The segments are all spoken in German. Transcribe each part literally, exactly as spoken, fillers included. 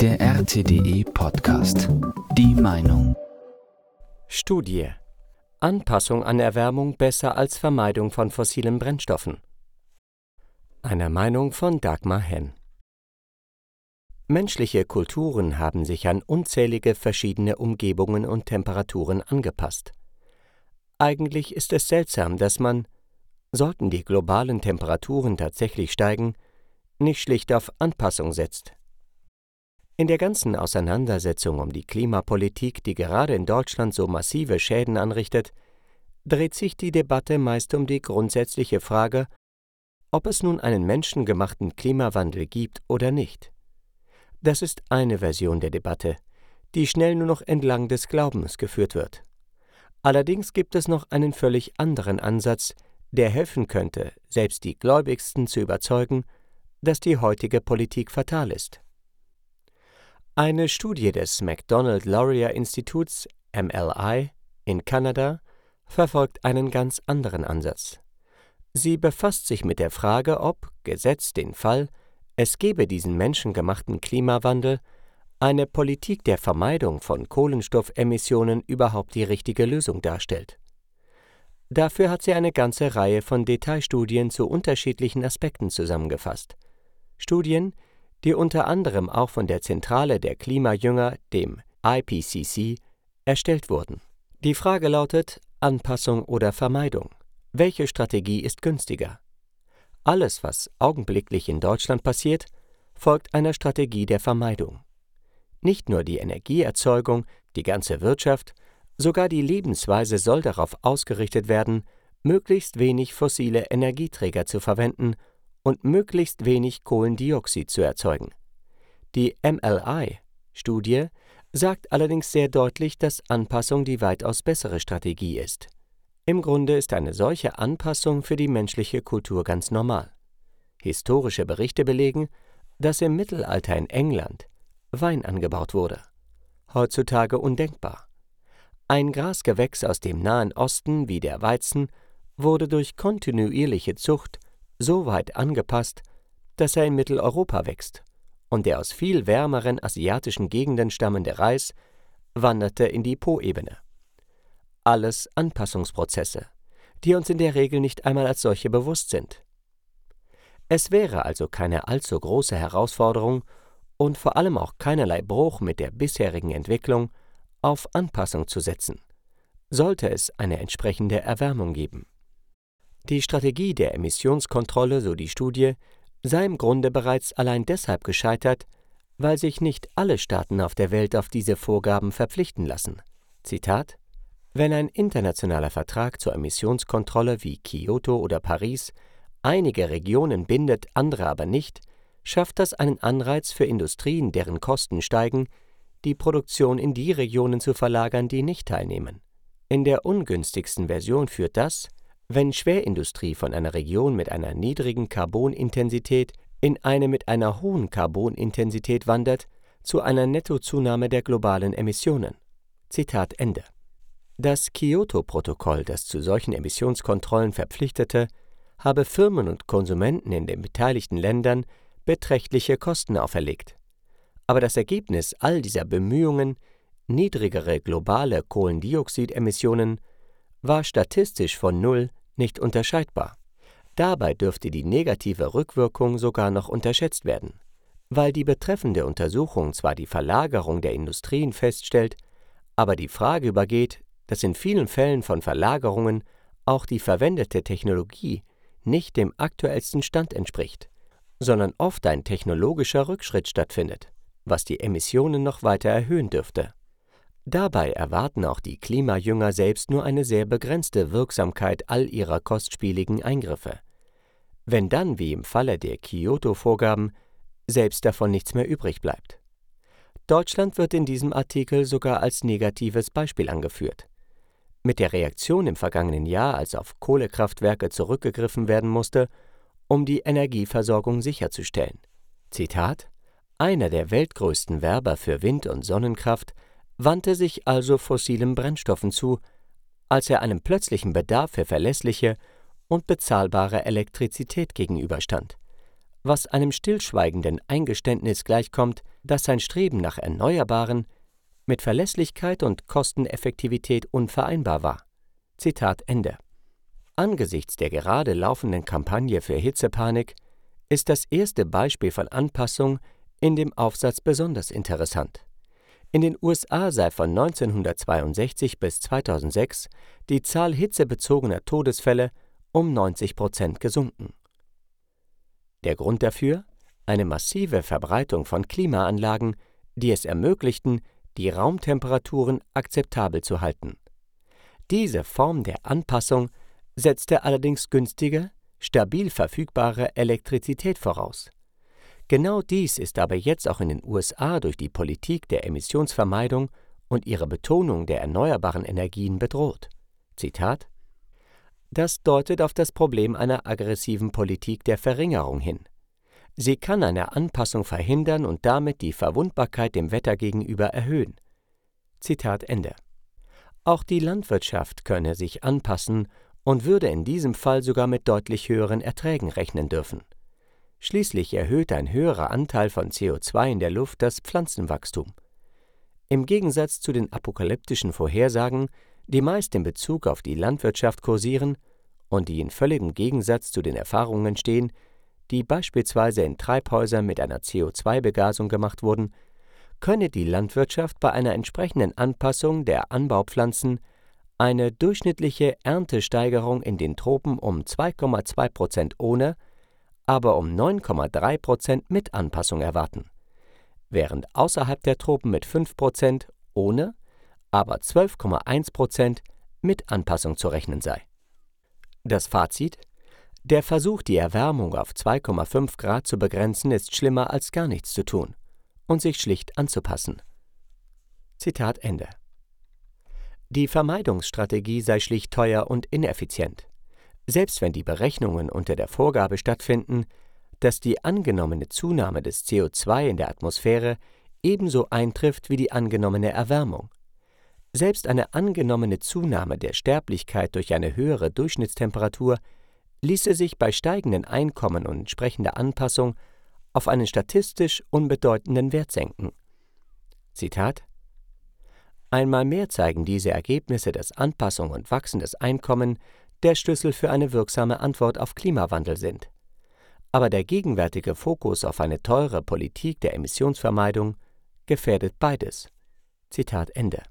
Der R T D E Podcast. Die Meinung. Studie: Anpassung an Erwärmung besser als Vermeidung von fossilen Brennstoffen. Eine Meinung von Dagmar Henn. Menschliche Kulturen haben sich an unzählige verschiedene Umgebungen und Temperaturen angepasst. Eigentlich ist es seltsam, dass man, sollten die globalen Temperaturen tatsächlich steigen, nicht schlicht auf Anpassung setzt. In der ganzen Auseinandersetzung um die Klimapolitik, die gerade in Deutschland so massive Schäden anrichtet, dreht sich die Debatte meist um die grundsätzliche Frage, ob es nun einen menschengemachten Klimawandel gibt oder nicht. Das ist eine Version der Debatte, die schnell nur noch entlang des Glaubens geführt wird. Allerdings gibt es noch einen völlig anderen Ansatz, der helfen könnte, selbst die Gläubigsten zu überzeugen, dass die heutige Politik fatal ist. Eine Studie des Macdonald-Laurier-Instituts M L I in Kanada verfolgt einen ganz anderen Ansatz. Sie befasst sich mit der Frage, ob, gesetzt den Fall, es gebe diesen menschengemachten Klimawandel, eine Politik der Vermeidung von Kohlenstoffemissionen überhaupt die richtige Lösung darstellt. Dafür hat sie eine ganze Reihe von Detailstudien zu unterschiedlichen Aspekten zusammengefasst. Studien, die unter anderem auch von der Zentrale der Klimajünger, dem I P C C, erstellt wurden. Die Frage lautet: Anpassung oder Vermeidung? Welche Strategie ist günstiger? Alles, was augenblicklich in Deutschland passiert, folgt einer Strategie der Vermeidung. Nicht nur die Energieerzeugung, die ganze Wirtschaft, sogar die Lebensweise soll darauf ausgerichtet werden, möglichst wenig fossile Energieträger zu verwenden und möglichst wenig Kohlendioxid zu erzeugen. Die M L I-Studie sagt allerdings sehr deutlich, dass Anpassung die weitaus bessere Strategie ist. Im Grunde ist eine solche Anpassung für die menschliche Kultur ganz normal. Historische Berichte belegen, dass im Mittelalter in England Wein angebaut wurde. Heutzutage undenkbar. Ein Grasgewächs aus dem Nahen Osten wie der Weizen wurde durch kontinuierliche Zucht so weit angepasst, dass er in Mitteleuropa wächst, und der aus viel wärmeren asiatischen Gegenden stammende Reis wanderte in die Poebene. Alles Anpassungsprozesse, die uns in der Regel nicht einmal als solche bewusst sind. Es wäre also keine allzu große Herausforderung und vor allem auch keinerlei Bruch mit der bisherigen Entwicklung, auf Anpassung zu setzen, sollte es eine entsprechende Erwärmung geben. Die Strategie der Emissionskontrolle, so die Studie, sei im Grunde bereits allein deshalb gescheitert, weil sich nicht alle Staaten auf der Welt auf diese Vorgaben verpflichten lassen. Zitat: Wenn ein internationaler Vertrag zur Emissionskontrolle wie Kyoto oder Paris einige Regionen bindet, andere aber nicht, schafft das einen Anreiz für Industrien, deren Kosten steigen, die Produktion in die Regionen zu verlagern, die nicht teilnehmen. In der ungünstigsten Version führt das, wenn Schwerindustrie von einer Region mit einer niedrigen Carbonintensität in eine mit einer hohen Carbonintensität wandert, zu einer Nettozunahme der globalen Emissionen. Zitat Ende. Das Kyoto-Protokoll, das zu solchen Emissionskontrollen verpflichtete, habe Firmen und Konsumenten in den beteiligten Ländern beträchtliche Kosten auferlegt. Aber das Ergebnis all dieser Bemühungen, niedrigere globale Kohlendioxidemissionen, war statistisch von Null nicht unterscheidbar. Dabei dürfte die negative Rückwirkung sogar noch unterschätzt werden, weil die betreffende Untersuchung zwar die Verlagerung der Industrien feststellt, aber die Frage übergeht, dass in vielen Fällen von Verlagerungen auch die verwendete Technologie nicht dem aktuellsten Stand entspricht, sondern oft ein technologischer Rückschritt stattfindet, was die Emissionen noch weiter erhöhen dürfte. Dabei erwarten auch die Klimajünger selbst nur eine sehr begrenzte Wirksamkeit all ihrer kostspieligen Eingriffe. Wenn dann, wie im Falle der Kyoto-Vorgaben, selbst davon nichts mehr übrig bleibt. Deutschland wird in diesem Artikel sogar als negatives Beispiel angeführt. Mit der Reaktion im vergangenen Jahr, als auf Kohlekraftwerke zurückgegriffen werden musste, um die Energieversorgung sicherzustellen. Zitat: Einer der weltgrößten Werber für Wind- und Sonnenkraft wandte sich also fossilen Brennstoffen zu, als er einem plötzlichen Bedarf für verlässliche und bezahlbare Elektrizität gegenüberstand, was einem stillschweigenden Eingeständnis gleichkommt, dass sein Streben nach Erneuerbaren mit Verlässlichkeit und Kosteneffektivität unvereinbar war. Zitat Ende. Angesichts der gerade laufenden Kampagne für Hitzepanik ist das erste Beispiel von Anpassung in dem Aufsatz besonders interessant. In den U S A sei von neunzehnhundertzweiundsechzig bis zweitausendsechs die Zahl hitzebezogener Todesfälle um neunzig Prozent gesunken. Der Grund dafür? Eine massive Verbreitung von Klimaanlagen, die es ermöglichten, die Raumtemperaturen akzeptabel zu halten. Diese Form der Anpassung setzte allerdings günstige, stabil verfügbare Elektrizität voraus. Genau dies ist aber jetzt auch in den U S A durch die Politik der Emissionsvermeidung und ihre Betonung der erneuerbaren Energien bedroht. Zitat: Das deutet auf das Problem einer aggressiven Politik der Verringerung hin. Sie kann eine Anpassung verhindern und damit die Verwundbarkeit dem Wetter gegenüber erhöhen. Zitat Ende. Auch die Landwirtschaft könne sich anpassen und würde in diesem Fall sogar mit deutlich höheren Erträgen rechnen dürfen. Schließlich erhöht ein höherer Anteil von C O zwei in der Luft das Pflanzenwachstum. Im Gegensatz zu den apokalyptischen Vorhersagen, die meist in Bezug auf die Landwirtschaft kursieren und die in völligem Gegensatz zu den Erfahrungen stehen, die beispielsweise in Treibhäusern mit einer C O zwei Begasung gemacht wurden, könne die Landwirtschaft bei einer entsprechenden Anpassung der Anbaupflanzen eine durchschnittliche Erntesteigerung in den Tropen um zwei Komma zwei Prozent ohne, aber um neun Komma drei Prozent mit Anpassung erwarten, während außerhalb der Tropen mit fünf Prozent ohne, aber zwölf Komma eins Prozent mit Anpassung zu rechnen sei. Das Fazit: Der Versuch, die Erwärmung auf zwei Komma fünf Grad zu begrenzen, ist schlimmer als gar nichts zu tun und sich schlicht anzupassen. Zitat Ende. Die Vermeidungsstrategie sei schlicht teuer und ineffizient, selbst wenn die Berechnungen unter der Vorgabe stattfinden, dass die angenommene Zunahme des C O zwei in der Atmosphäre ebenso eintrifft wie die angenommene Erwärmung. Selbst eine angenommene Zunahme der Sterblichkeit durch eine höhere Durchschnittstemperatur ließe sich bei steigenden Einkommen und entsprechender Anpassung auf einen statistisch unbedeutenden Wert senken. Zitat: Einmal mehr zeigen diese Ergebnisse, dass Anpassung und wachsendes Einkommen der Schlüssel für eine wirksame Antwort auf Klimawandel sind. Aber der gegenwärtige Fokus auf eine teure Politik der Emissionsvermeidung gefährdet beides. Zitat Ende.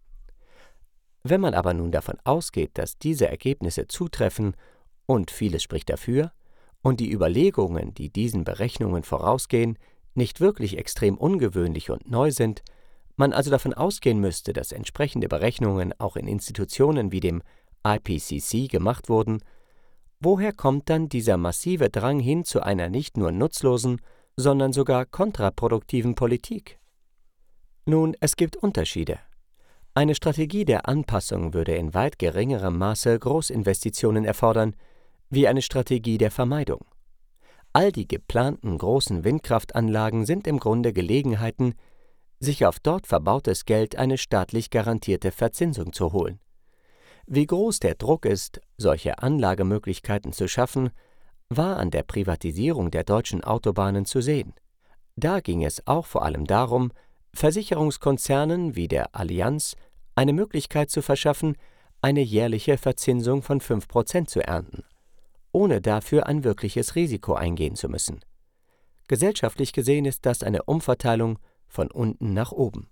Wenn man aber nun davon ausgeht, dass diese Ergebnisse zutreffen, und vieles spricht dafür, und die Überlegungen, die diesen Berechnungen vorausgehen, nicht wirklich extrem ungewöhnlich und neu sind, man also davon ausgehen müsste, dass entsprechende Berechnungen auch in Institutionen wie dem I P C C gemacht wurden, woher kommt dann dieser massive Drang hin zu einer nicht nur nutzlosen, sondern sogar kontraproduktiven Politik? Nun, es gibt Unterschiede. Eine Strategie der Anpassung würde in weit geringerem Maße Großinvestitionen erfordern, wie eine Strategie der Vermeidung. All die geplanten großen Windkraftanlagen sind im Grunde Gelegenheiten, sich auf dort verbautes Geld eine staatlich garantierte Verzinsung zu holen. Wie groß der Druck ist, solche Anlagemöglichkeiten zu schaffen, war an der Privatisierung der deutschen Autobahnen zu sehen. Da ging es auch vor allem darum, Versicherungskonzernen wie der Allianz eine Möglichkeit zu verschaffen, eine jährliche Verzinsung von fünf Prozent zu ernten, ohne dafür ein wirkliches Risiko eingehen zu müssen. Gesellschaftlich gesehen ist das eine Umverteilung von unten nach oben.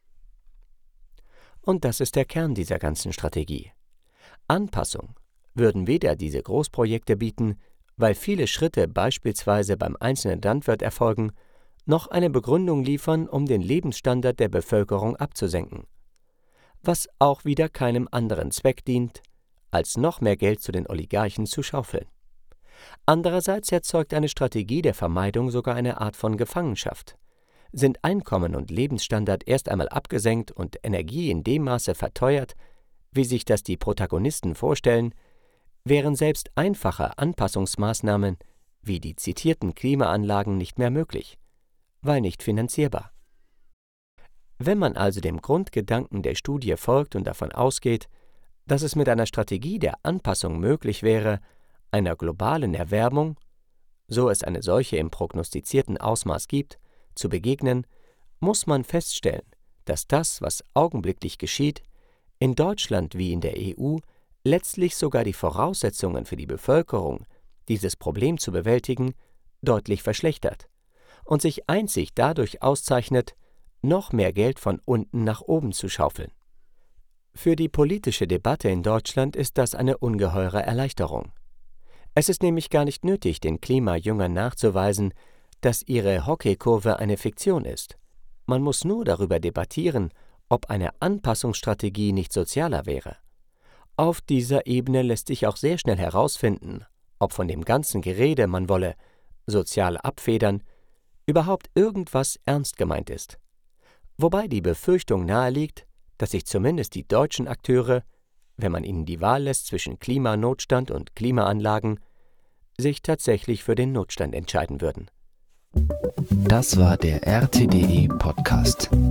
Und das ist der Kern dieser ganzen Strategie. Anpassung würden weder diese Großprojekte bieten, weil viele Schritte beispielsweise beim einzelnen Landwirt erfolgen, noch eine Begründung liefern, um den Lebensstandard der Bevölkerung abzusenken, was auch wieder keinem anderen Zweck dient, als noch mehr Geld zu den Oligarchen zu schaufeln. Andererseits erzeugt eine Strategie der Vermeidung sogar eine Art von Gefangenschaft. Sind Einkommen und Lebensstandard erst einmal abgesenkt und Energie in dem Maße verteuert, wie sich das die Protagonisten vorstellen, wären selbst einfache Anpassungsmaßnahmen wie die zitierten Klimaanlagen nicht mehr möglich, weil nicht finanzierbar. Wenn man also dem Grundgedanken der Studie folgt und davon ausgeht, dass es mit einer Strategie der Anpassung möglich wäre, einer globalen Erwärmung, so es eine solche im prognostizierten Ausmaß gibt, zu begegnen muss man feststellen, dass das, was augenblicklich geschieht, in Deutschland wie in der E U letztlich sogar die Voraussetzungen für die Bevölkerung, dieses Problem zu bewältigen, deutlich verschlechtert und sich einzig dadurch auszeichnet, noch mehr Geld von unten nach oben zu schaufeln. Für die politische Debatte in Deutschland ist das eine ungeheure Erleichterung. Es ist nämlich gar nicht nötig, den Klimajüngern nachzuweisen, dass ihre Hockeykurve eine Fiktion ist. Man muss nur darüber debattieren, ob eine Anpassungsstrategie nicht sozialer wäre. Auf dieser Ebene lässt sich auch sehr schnell herausfinden, ob von dem ganzen Gerede, man wolle sozial abfedern, überhaupt irgendwas ernst gemeint ist. Wobei die Befürchtung naheliegt, dass sich zumindest die deutschen Akteure, wenn man ihnen die Wahl lässt zwischen Klimanotstand und Klimaanlagen, sich tatsächlich für den Notstand entscheiden würden. Das war der R T D E Podcast.